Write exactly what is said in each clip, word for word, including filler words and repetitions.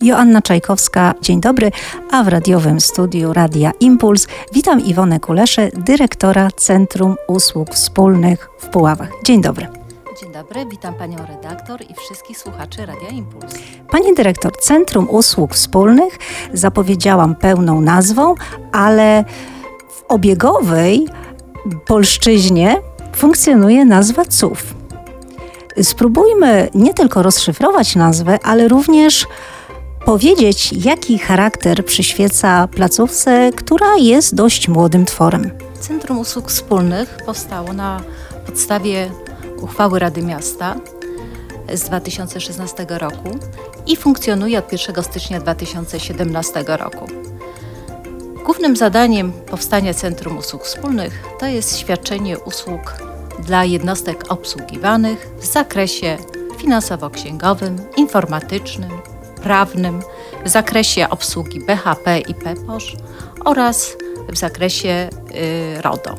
Joanna Czajkowska, dzień dobry, a w radiowym studiu Radia Impuls witam Iwonę Kuleszę, dyrektora Centrum Usług Wspólnych w Puławach. Dzień dobry. Dzień dobry, witam Panią redaktor i wszystkich słuchaczy Radia Impuls. Pani dyrektor, Centrum Usług Wspólnych, zapowiedziałam pełną nazwą, ale w obiegowej polszczyźnie funkcjonuje nazwa C U F. Spróbujmy nie tylko rozszyfrować nazwę, ale również powiedzieć, jaki charakter przyświeca placówce, która jest dość młodym tworem. Centrum Usług Wspólnych powstało na podstawie uchwały Rady Miasta z dwa tysiące szesnastego roku i funkcjonuje od pierwszego stycznia dwa tysiące siedemnastego roku. Głównym zadaniem powstania Centrum Usług Wspólnych to jest świadczenie usług dla jednostek obsługiwanych w zakresie finansowo-księgowym, informatycznym, prawnym, w zakresie obsługi B H P i P P O Sz oraz w zakresie y, RODO.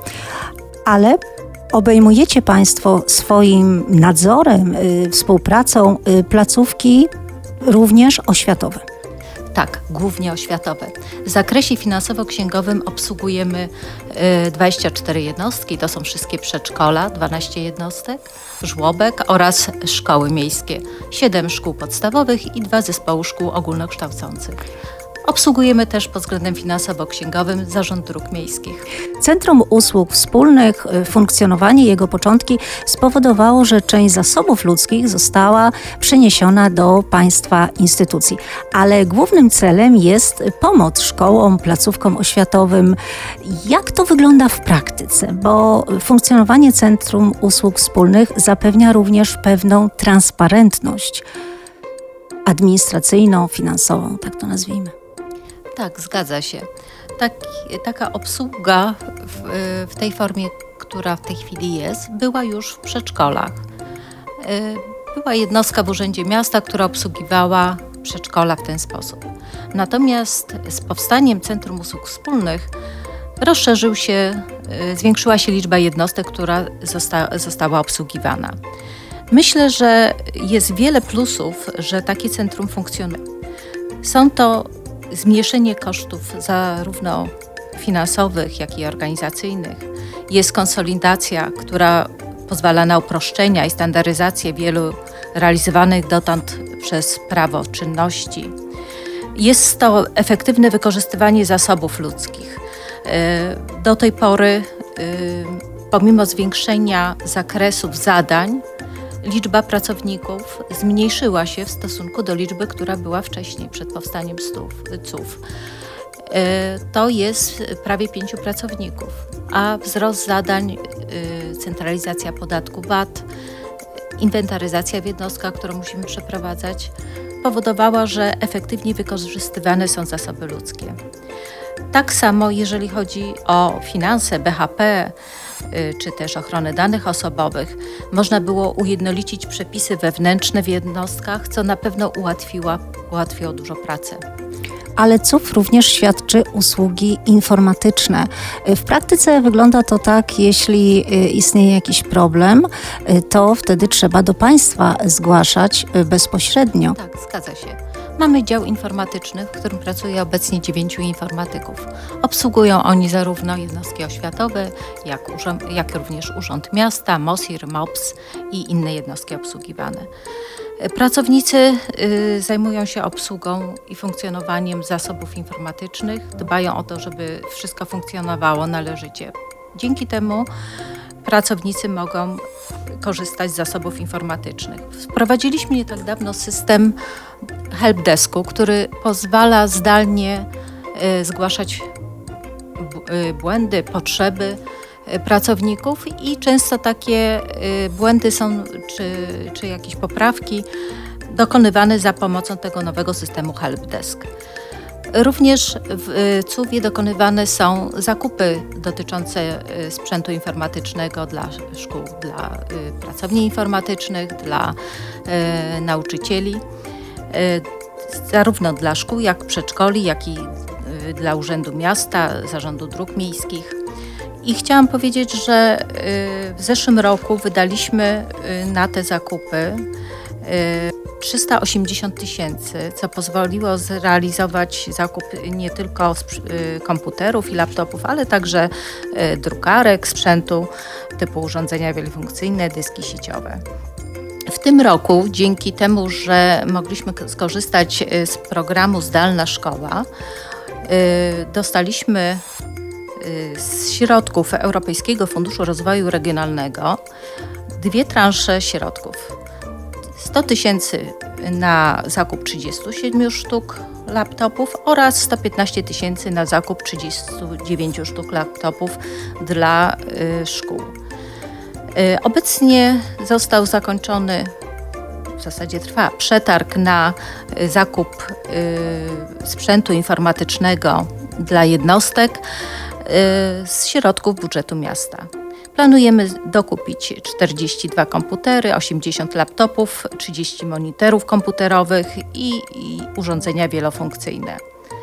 Ale obejmujecie Państwo swoim nadzorem, y, współpracą y, placówki również oświatowe. Tak, głównie oświatowe. W zakresie finansowo-księgowym obsługujemy y, dwadzieścia cztery jednostki, to są wszystkie przedszkola, dwanaście jednostek, żłobek oraz szkoły miejskie, siedem szkół podstawowych i dwa zespoły szkół ogólnokształcących. Obsługujemy też pod względem finansowo-księgowym Zarząd Dróg Miejskich. Centrum Usług Wspólnych, funkcjonowanie jego początki spowodowało, że część zasobów ludzkich została przeniesiona do państwa instytucji. Ale głównym celem jest pomoc szkołom, placówkom oświatowym. Jak to wygląda w praktyce? Bo funkcjonowanie Centrum Usług Wspólnych zapewnia również pewną transparentność administracyjną, finansową, tak to nazwijmy. Tak, zgadza się. Tak, taka obsługa w, w tej formie, która w tej chwili jest, była już w przedszkolach. Była jednostka w Urzędzie Miasta, która obsługiwała przedszkola w ten sposób. Natomiast z powstaniem Centrum Usług Wspólnych rozszerzył się, zwiększyła się liczba jednostek, która zosta, została obsługiwana. Myślę, że jest wiele plusów, że takie centrum funkcjonuje. Są to zmniejszenie kosztów zarówno finansowych, jak i organizacyjnych. Jest konsolidacja, która pozwala na uproszczenia i standaryzację wielu realizowanych dotąd przez prawo czynności. Jest to efektywne wykorzystywanie zasobów ludzkich. Do tej pory, pomimo zwiększenia zakresów zadań, liczba pracowników zmniejszyła się w stosunku do liczby, która była wcześniej, przed powstaniem C U F. To jest prawie pięciu pracowników, a wzrost zadań, centralizacja podatku V A T, inwentaryzacja w jednostkach, którą musimy przeprowadzać, powodowała, że efektywnie wykorzystywane są zasoby ludzkie. Tak samo jeżeli chodzi o finanse, B H P, czy też ochronę danych osobowych, można było ujednolicić przepisy wewnętrzne w jednostkach, co na pewno ułatwiła, ułatwiło dużo pracy. Ale C U F również świadczy usługi informatyczne. W praktyce wygląda to tak, jeśli istnieje jakiś problem, to wtedy trzeba do państwa zgłaszać bezpośrednio. Tak, zgadza się. Mamy dział informatyczny, w którym pracuje obecnie dziewięciu informatyków. Obsługują oni zarówno jednostki oświatowe, jak, urząd, jak również Urząd Miasta, MOSIR, MOPS i inne jednostki obsługiwane. Pracownicy y, zajmują się obsługą i funkcjonowaniem zasobów informatycznych, dbają o to, żeby wszystko funkcjonowało należycie. Dzięki temu pracownicy mogą korzystać z zasobów informatycznych. Wprowadziliśmy nie tak dawno system helpdesku, który pozwala zdalnie y, zgłaszać b- y, błędy, potrzeby y, pracowników i często takie y, błędy są, czy, czy jakieś poprawki dokonywane za pomocą tego nowego systemu helpdesk. Również w C U F-ie dokonywane są zakupy dotyczące sprzętu informatycznego dla szkół, dla pracowni informatycznych, dla nauczycieli, zarówno dla szkół, jak przedszkoli, jak i dla Urzędu Miasta, Zarządu Dróg Miejskich. I chciałam powiedzieć, że w zeszłym roku wydaliśmy na te zakupy trzysta osiemdziesiąt tysięcy, co pozwoliło zrealizować zakup nie tylko komputerów i laptopów, ale także drukarek, sprzętu typu urządzenia wielofunkcyjne, dyski sieciowe. W tym roku, dzięki temu, że mogliśmy skorzystać z programu Zdalna Szkoła, dostaliśmy z środków Europejskiego Funduszu Rozwoju Regionalnego dwie transze środków. sto tysięcy na zakup trzydziestu siedmiu sztuk laptopów oraz sto piętnaście tysięcy na zakup trzydziestu dziewięciu sztuk laptopów dla y, szkół. Y, obecnie został zakończony, w zasadzie trwa przetarg na y, zakup y, sprzętu informatycznego dla jednostek y, z środków budżetu miasta. Planujemy dokupić czterdzieści dwa komputery, osiemdziesiąt laptopów, trzydzieści monitorów komputerowych i, i urządzenia wielofunkcyjne.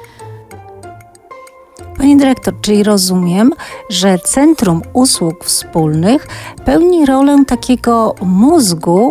Pani dyrektor, czyli rozumiem, że Centrum Usług Wspólnych pełni rolę takiego mózgu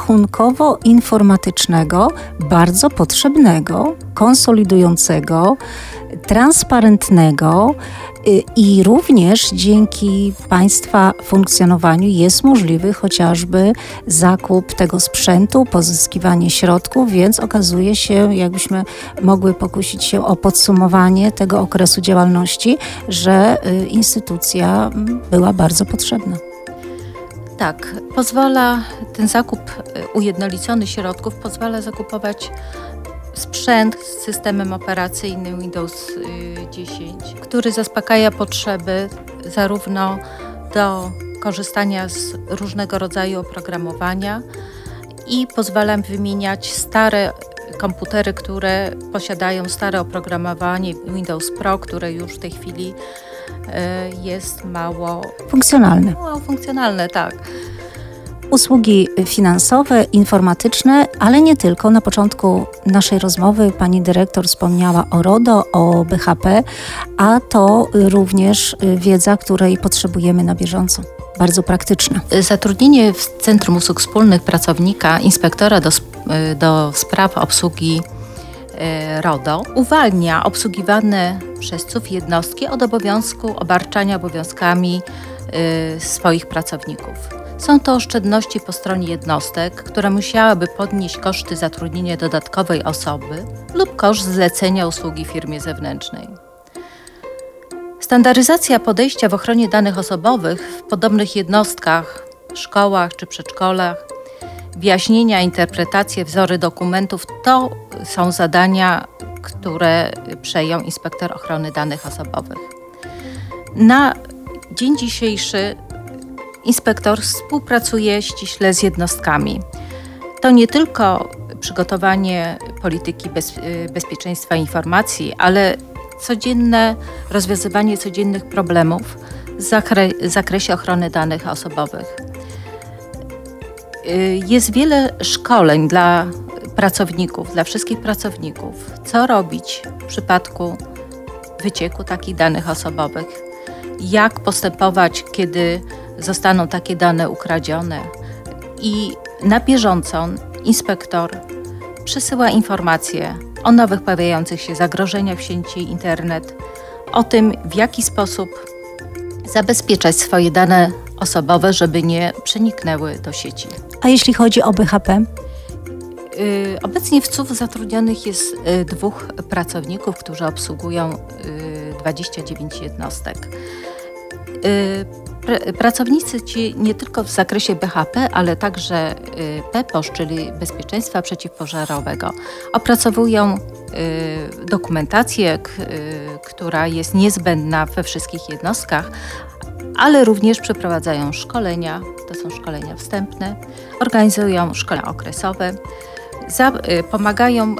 rachunkowo-informatycznego, bardzo potrzebnego, konsolidującego, transparentnego i również dzięki Państwa funkcjonowaniu jest możliwy chociażby zakup tego sprzętu, pozyskiwanie środków, więc okazuje się, jakbyśmy mogły pokusić się o podsumowanie tego okresu działalności, że instytucja była bardzo potrzebna. Tak, pozwala ten zakup ujednolicony środków pozwala zakupować sprzęt z systemem operacyjnym Windows dziesięć, który zaspokaja potrzeby zarówno do korzystania z różnego rodzaju oprogramowania i pozwala wymieniać stare komputery, które posiadają stare oprogramowanie Windows Pro, które już w tej chwili jest mało funkcjonalne. Mało funkcjonalne, tak. Usługi finansowe, informatyczne, ale nie tylko. Na początku naszej rozmowy pani dyrektor wspomniała o RODO, o B H P, a to również wiedza, której potrzebujemy na bieżąco. Bardzo praktyczna. Zatrudnienie w Centrum Usług Wspólnych pracownika, inspektora do, do spraw obsługi RODO uwalnia obsługiwane przez C U F jednostki od obowiązku obarczania obowiązkami swoich pracowników. Są to oszczędności po stronie jednostek, które musiałyby podnieść koszty zatrudnienia dodatkowej osoby lub koszt zlecenia usługi firmie zewnętrznej. Standaryzacja podejścia w ochronie danych osobowych w podobnych jednostkach, szkołach czy przedszkolach, wyjaśnienia, interpretacje, wzory dokumentów to są zadania, które przejął inspektor ochrony danych osobowych. Na dzień dzisiejszy inspektor współpracuje ściśle z jednostkami. To nie tylko przygotowanie polityki bez, bezpieczeństwa informacji, ale codzienne rozwiązywanie codziennych problemów w zakre, zakresie ochrony danych osobowych. Jest wiele szkoleń dla pracowników, dla wszystkich pracowników, co robić w przypadku wycieku takich danych osobowych, jak postępować, kiedy zostaną takie dane ukradzione i na bieżąco inspektor przesyła informacje o nowych pojawiających się zagrożeniach w sieci internet, o tym, w jaki sposób zabezpieczać swoje dane osobowe, żeby nie przeniknęły do sieci. A jeśli chodzi o B H P? Obecnie w C U F zatrudnionych jest dwóch pracowników, którzy obsługują dwadzieścia dziewięć jednostek. Pracownicy ci nie tylko w zakresie B H P, ale także P P O S, czyli bezpieczeństwa przeciwpożarowego, opracowują dokumentację, która jest niezbędna we wszystkich jednostkach, ale również przeprowadzają szkolenia, to są szkolenia wstępne, organizują szkolenia okresowe, za, pomagają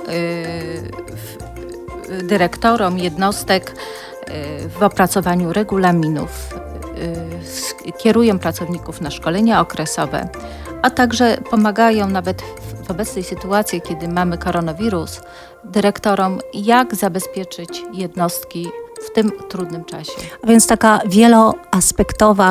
dyrektorom jednostek w opracowaniu regulaminów, kierują pracowników na szkolenia okresowe, a także pomagają nawet w obecnej sytuacji, kiedy mamy koronawirus, dyrektorom, jak zabezpieczyć jednostki w tym trudnym czasie. A więc taka wieloaspektowa,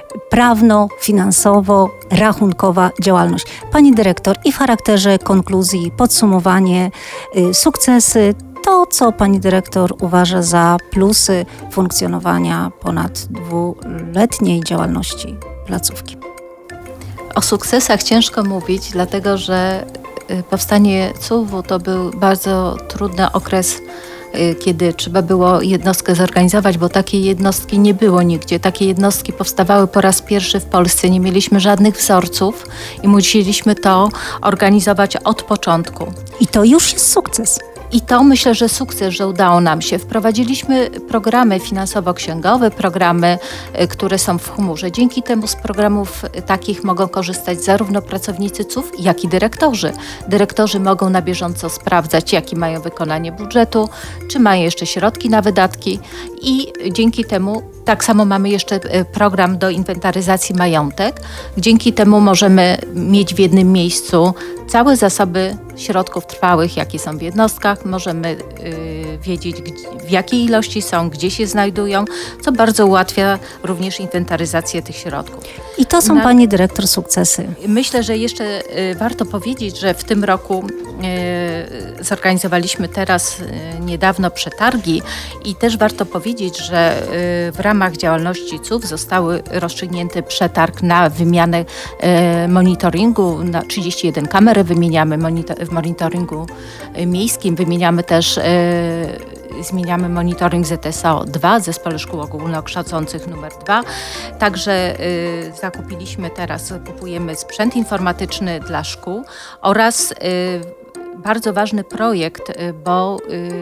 prawno-finansowo-rachunkowa działalność. Pani dyrektor, i w charakterze konkluzji, podsumowanie, y, sukcesy, to co pani dyrektor uważa za plusy funkcjonowania ponad dwuletniej działalności placówki? O sukcesach ciężko mówić, dlatego że powstanie C U W-u to był bardzo trudny okres, kiedy trzeba było jednostkę zorganizować, bo takiej jednostki nie było nigdzie. Takie jednostki powstawały po raz pierwszy w Polsce. Nie mieliśmy żadnych wzorców i musieliśmy to organizować od początku. I to już jest sukces. I to myślę, że sukces, że udało nam się. Wprowadziliśmy programy finansowo-księgowe, programy, które są w chmurze. Dzięki temu z programów takich mogą korzystać zarówno pracownicy C U W, jak i dyrektorzy. Dyrektorzy mogą na bieżąco sprawdzać, jakie mają wykonanie budżetu, czy mają jeszcze środki na wydatki i dzięki temu tak samo mamy jeszcze program do inwentaryzacji majątek. Dzięki temu możemy mieć w jednym miejscu całe zasoby środków trwałych, jakie są w jednostkach. Możemy y, wiedzieć, w jakiej ilości są, gdzie się znajdują, co bardzo ułatwia również inwentaryzację tych środków. I to są, Na, pani dyrektor, sukcesy. Myślę, że jeszcze y, warto powiedzieć, że w tym roku y, zorganizowaliśmy teraz y, niedawno przetargi i też warto powiedzieć, że y, w ramach działalności C U W zostały rozstrzygnięty przetarg na wymianę y, monitoringu, na trzydzieści jeden kamer wymieniamy monitor- w monitoringu miejskim, wymieniamy też, yy, zmieniamy monitoring Z S O dwa, Zespole Szkół Ogólnokształcących numer dwa. Także yy, zakupiliśmy teraz, kupujemy sprzęt informatyczny dla szkół oraz yy, bardzo ważny projekt, yy, bo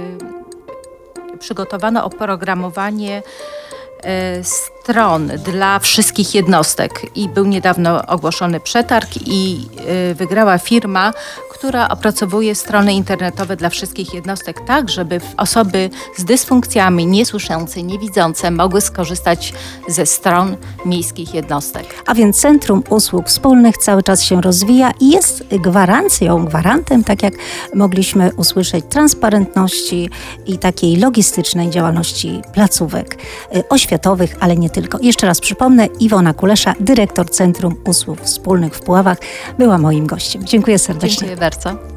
yy, przygotowano oprogramowanie stron dla wszystkich jednostek i był niedawno ogłoszony przetarg i wygrała firma, która opracowuje strony internetowe dla wszystkich jednostek tak, żeby osoby z dysfunkcjami, niesłyszące, niewidzące mogły skorzystać ze stron miejskich jednostek. A więc Centrum Usług Wspólnych cały czas się rozwija i jest gwarancją, gwarantem, tak jak mogliśmy usłyszeć, transparentności i takiej logistycznej działalności placówek oświatowych, ale nie tylko. Jeszcze raz przypomnę, Iwona Kulesza, dyrektor Centrum Usług Wspólnych w Puławach, była moim gościem. Dziękuję serdecznie. Dziękuję bardzo.